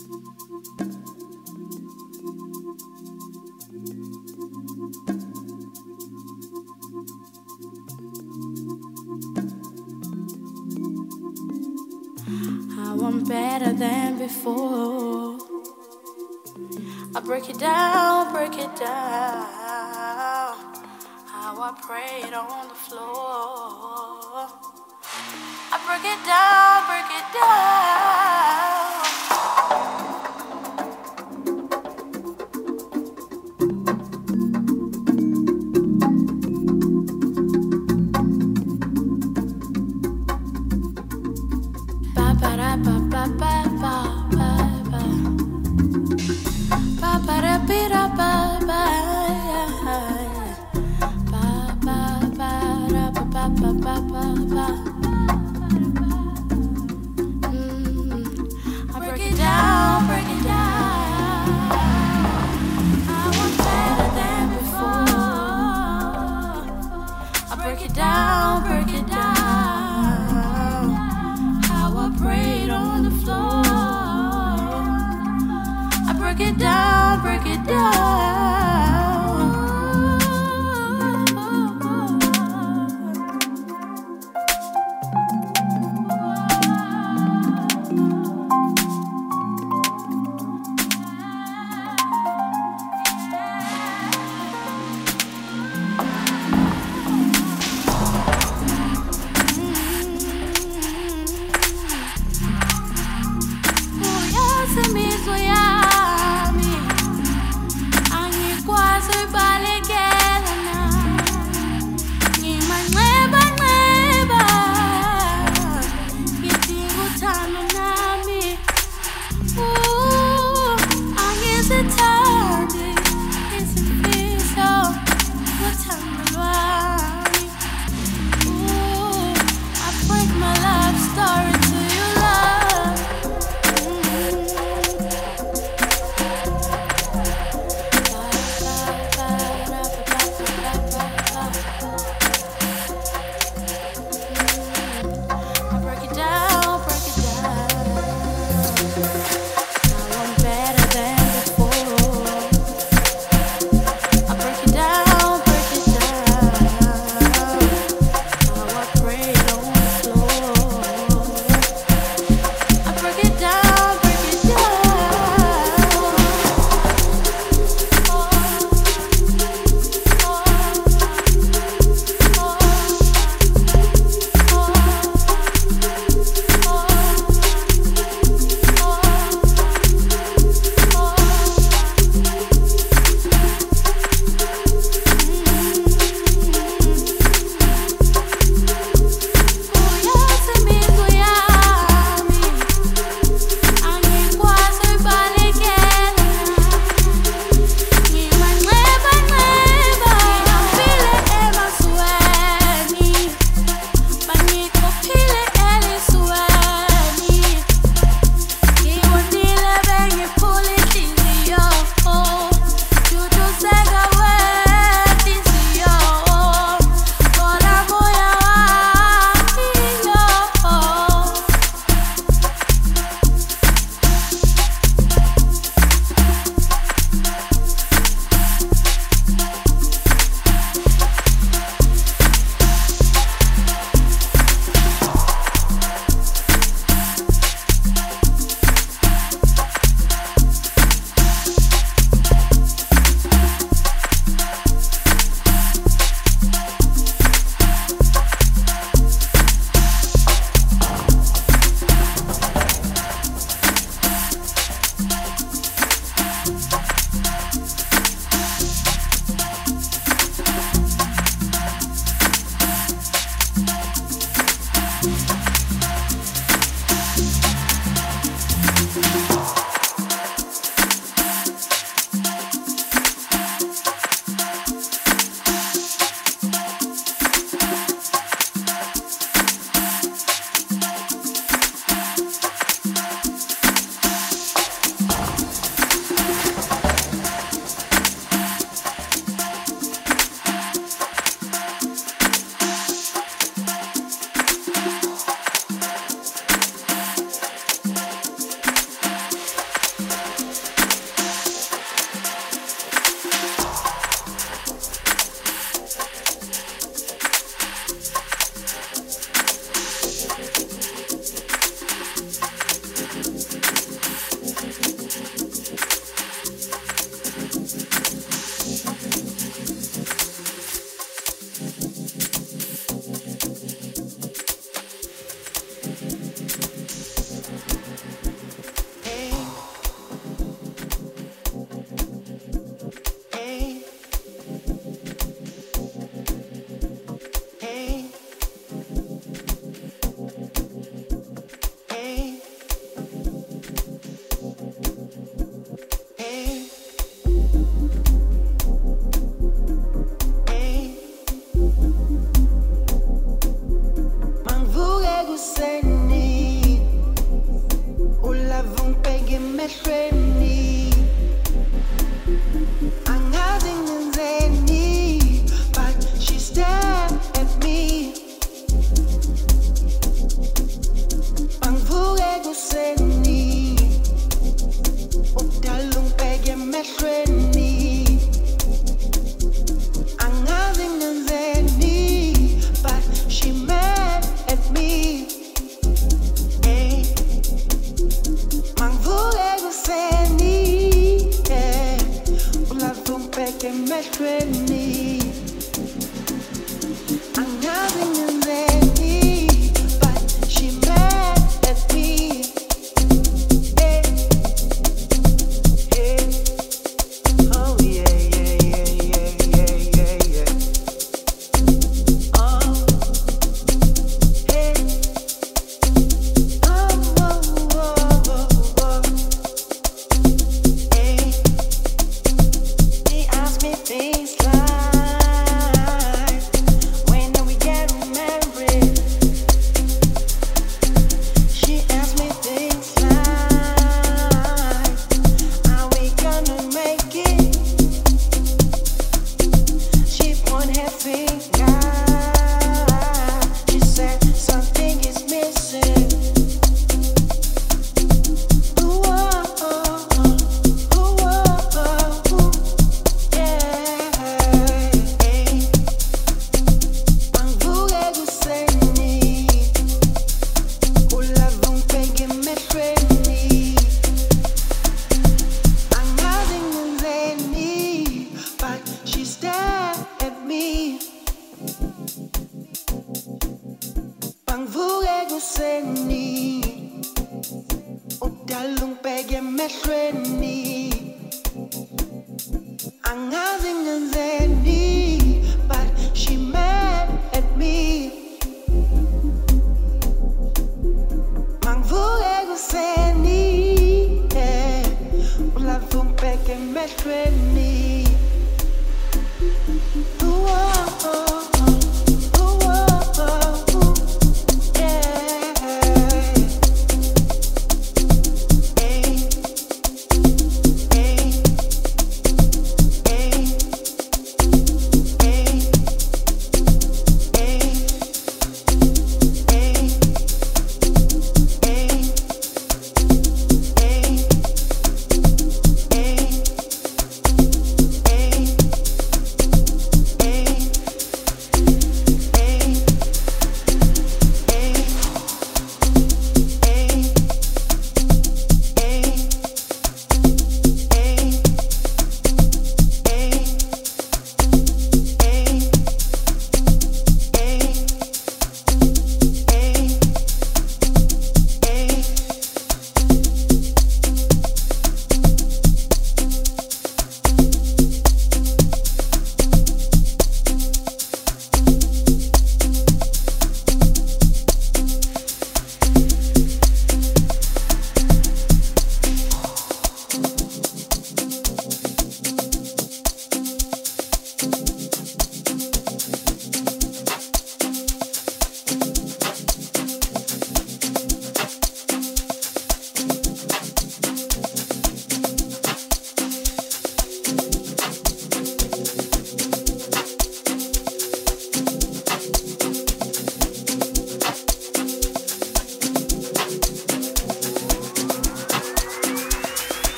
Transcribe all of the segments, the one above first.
I want better than before. I break it down, break it down. How I prayed on the floor. I break it down, break it down. Ba ba da ba ba ba ba ba ba. Ba ba da bi da ba ba. Ba ba ba da ba ba ba ba ba ba. I break it down, break it down. I want better than before. I break it down, break it down. How I prayed on the floor. I break it down, break it down. Uyazimizwa yami angikwazi ubalekela na ngimanxeba nxeba ngidinga uthando nami angizithandi izifiso ngothando lwami I break my love story to you love. I break it down, break it down. Now I'm better than before. I break it down, break it down. How I prayed on the floor. I break it down, break it down.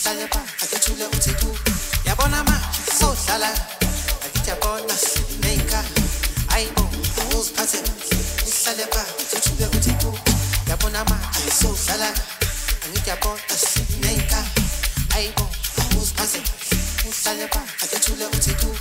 uhlale ba akethule uthi ku yabona manje sodlala akijabona neyinka ayibo awuziphathe uhlale ba akethule uthi ku yabona manje sodlala akijabona neyinka ayibo awuziphathe uhlale ba akethule uthi ku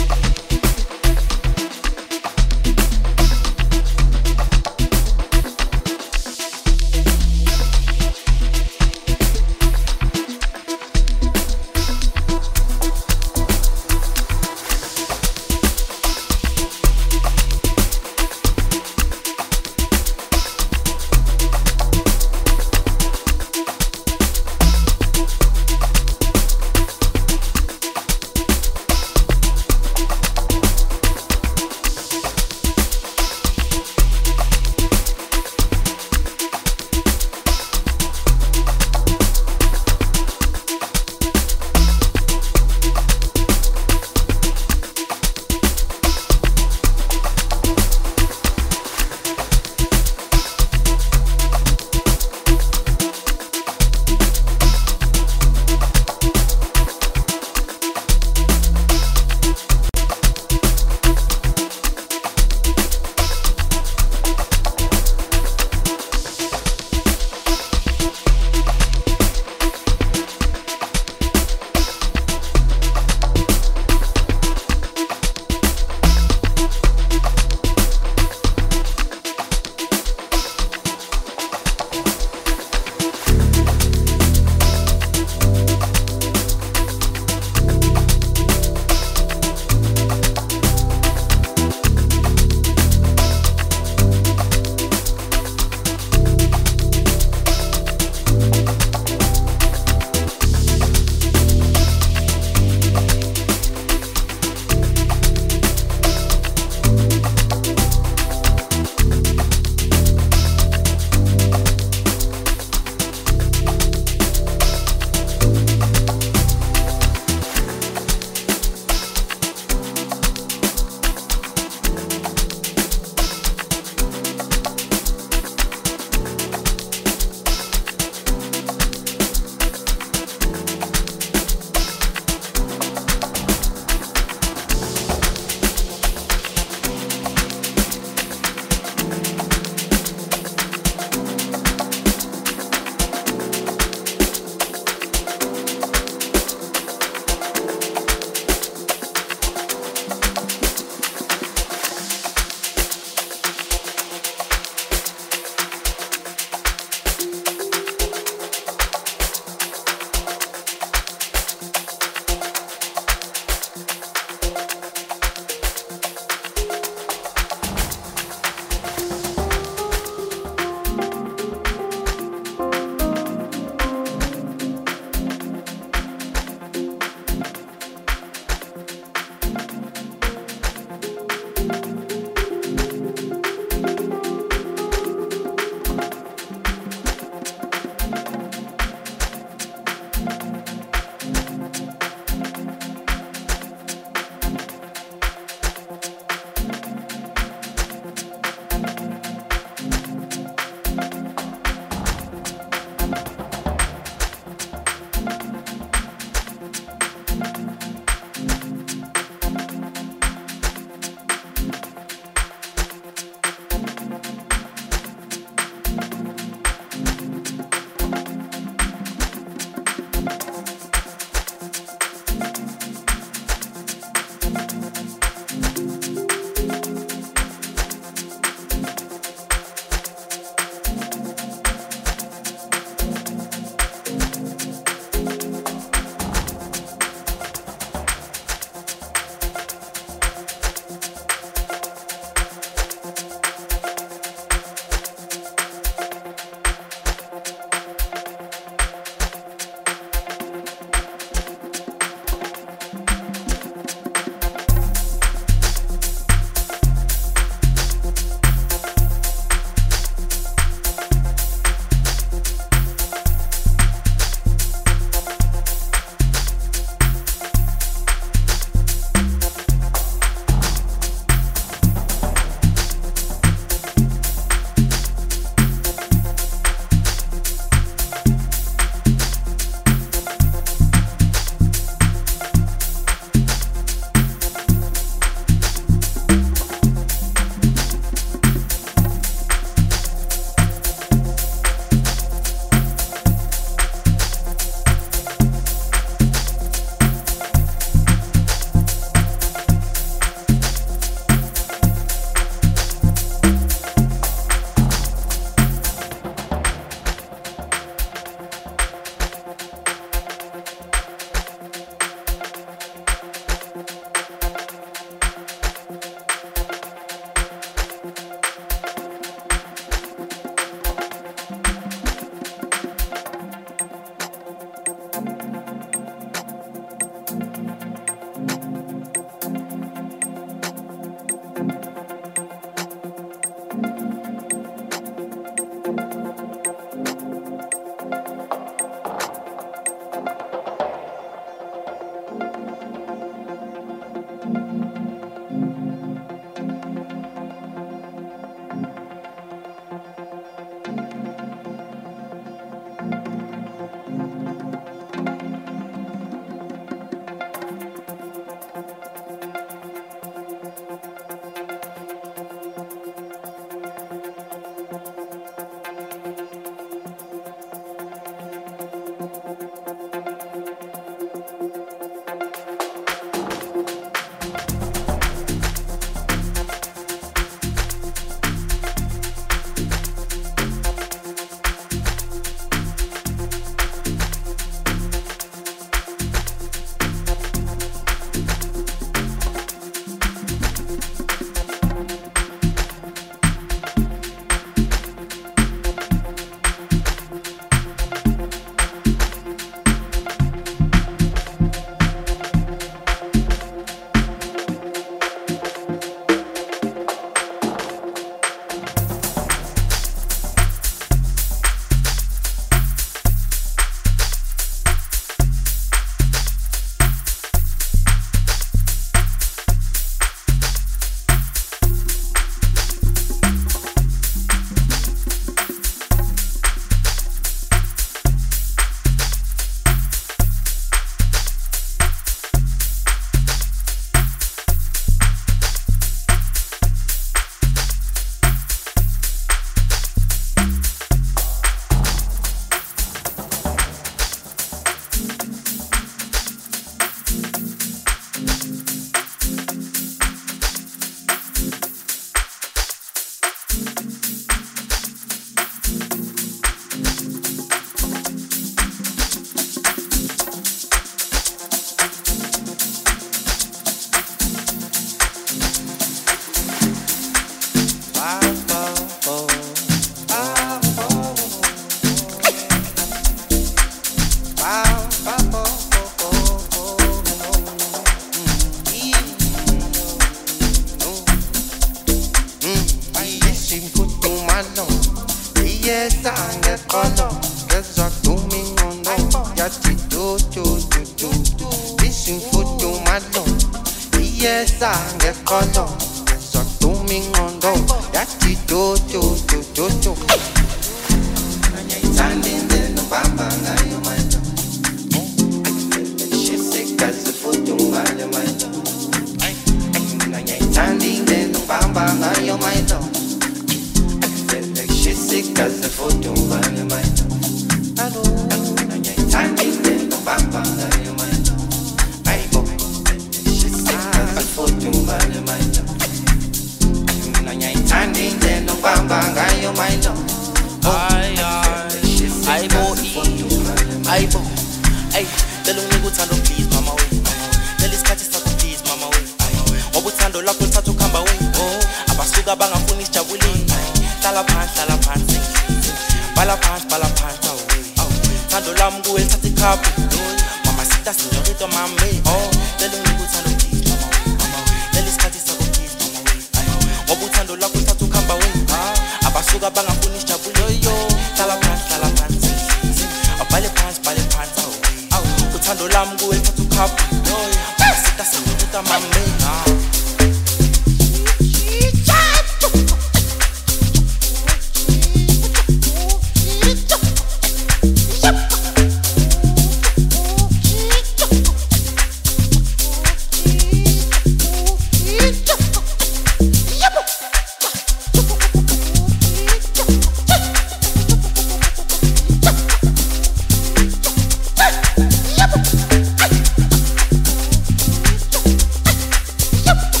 Yep.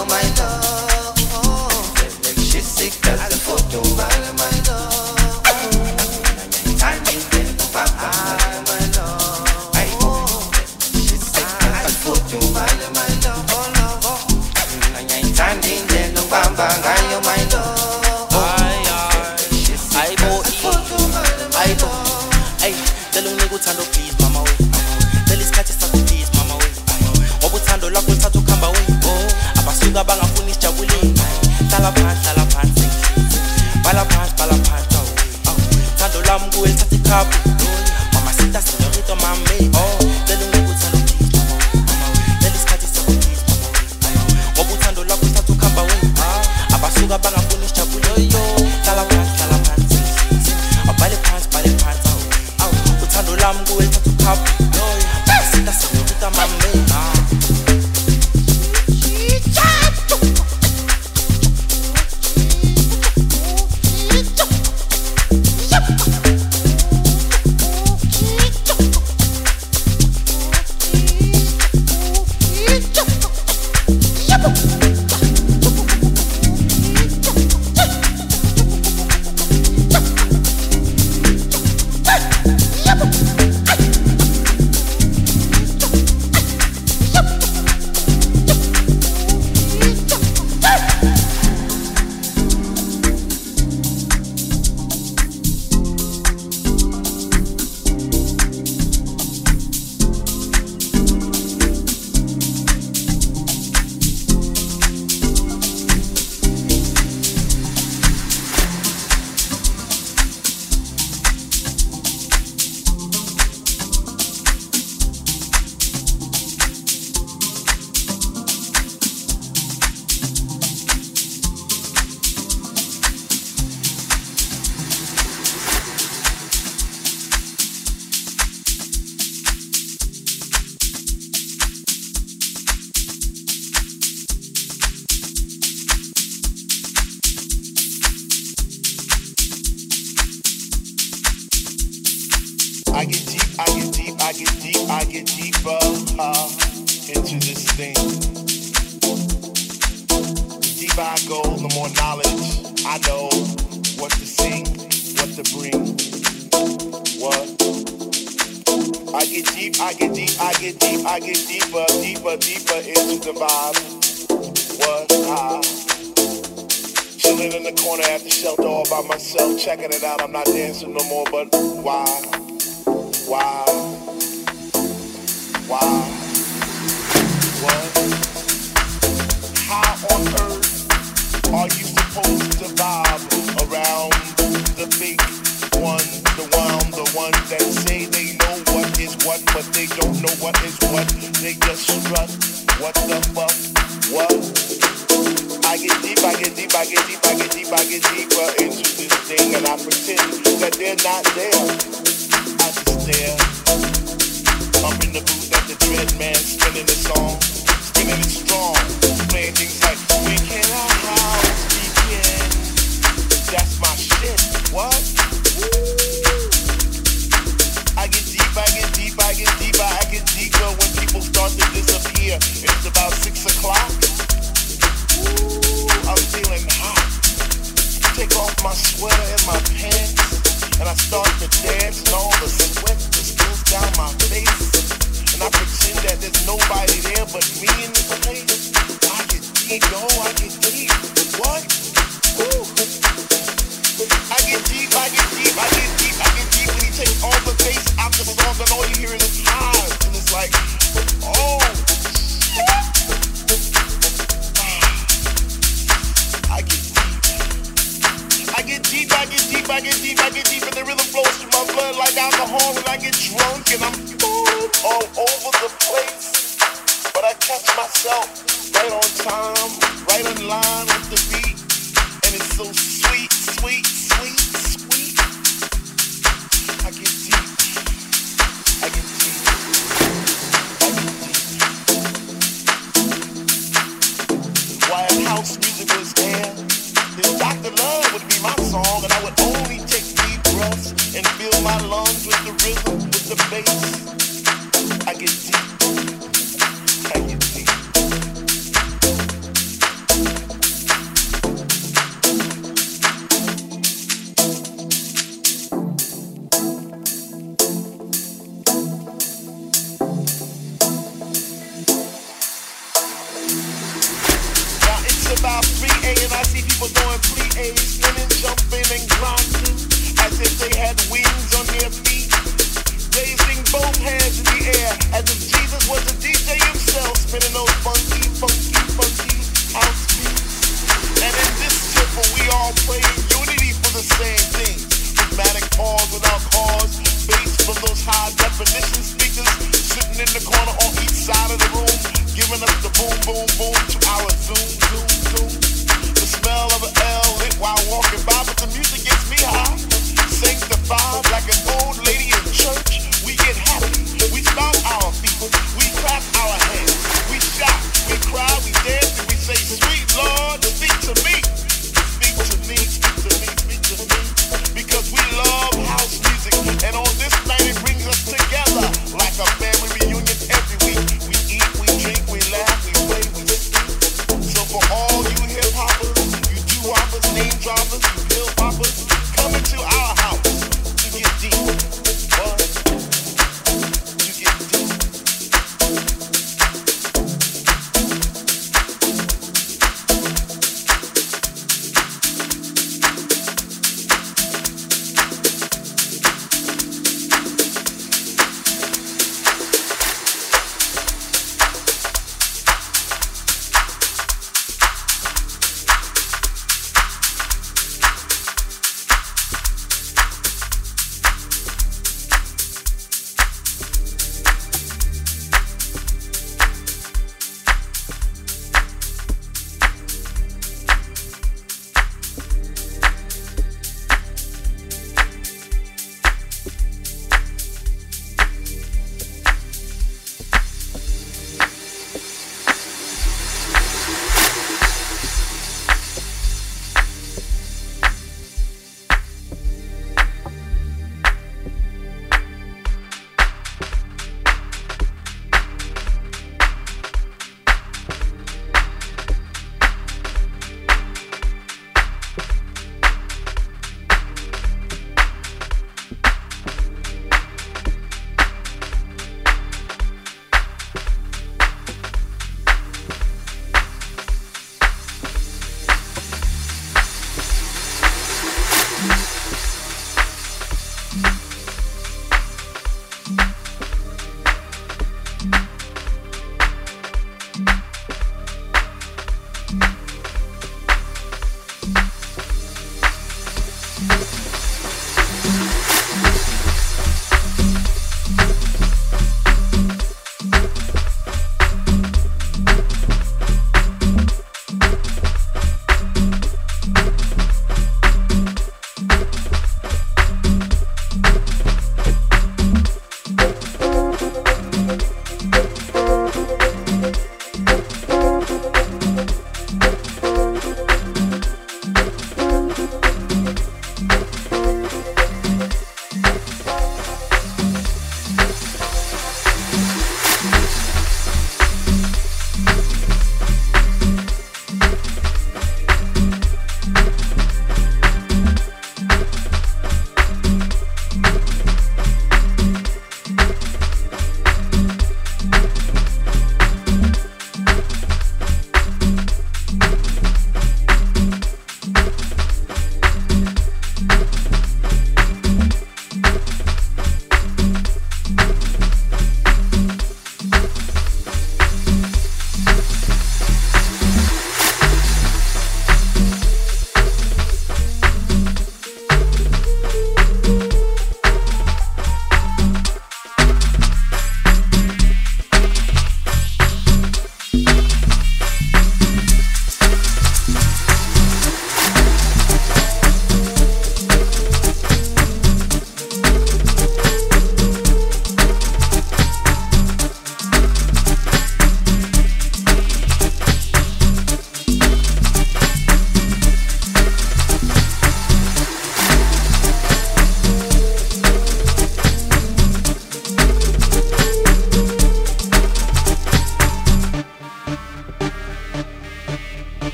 ngayo my love. Ngishisigaza futhi ubale my love. Ngithanda indlela ubamba ngayo my love. Ngishisigaza futhi ubale my love. Ngithanda indlela ubamba ngayo my love. Uthando please mama we Tell isikhathi sakho please mama we Ngoba uthando lakho lithatha ukuhamba we Abasuka bangafuni isijabuleni Hlala phansi Bala phansi Uthando lami kuwe lithatha ikhaphu Mama sita señorita mami Tell uthando please mama we Tell isikhathi sakho please mama we Ngoba uthando lakho lithatha ukuhamba we Abasuka bangafuni isijabuleni Hlala phansi Bala phansi Uthando lami kuwe lithatha ukhaphu Sita señorita mami I get deeper into this thing. The deeper I go, the more knowledge I know what to sing, what to bring. What? I get deeper into the vibe. What? Chilling in the corner at the shelter all by myself, checking it out. I'm not dancing no more, but why? What? How on earth are you supposed to vibe around the big one, the ones that say they know what is what, but they don't know what is what. They just strut. What the fuck? What? I get deeper into this thing, and I pretend that they're not there. I just stare. I'm in the booth at the Dread Man, spinning the song, spinning it strong, playing things like "We Can Our House Begin." That's my shit. What? I get deeper when people start to disappear. It's about 6 o'clock. I'm feeling hot. Take off my sweater and my pants, and I start to dance, and all the sweat just goes down my face, and I pretend that there's nobody there but me in the place. I get deep, yo, I get deep. What? Ooh. I get deep when you take all the bass out the song, and all you hear is highs, and it's like, oh, I get deep, and the rhythm flows through my blood like alcohol, and I get drunk, and I'm falling all over the place. But I catch myself right on time, right in line with the beat, and it's so sweet. I get deep. While house music was there, then Dr. Love would be my song, and I would only take deep breaths and fill my lungs with the rhythm, with the bass. I get deep. 3A and I see people doing 3A, spinning, jumping, and grinding as if they had wings on their feet, raising both hands in the air as if Jesus was the DJ himself, spinning those funky, funky, funky house beats. And in this temple, we all pray in unity for the same thing. Rhythmic pause without cause, bass from those high definition speakers sitting in the corner on each side of the room, giving us the boom, boom, boom to our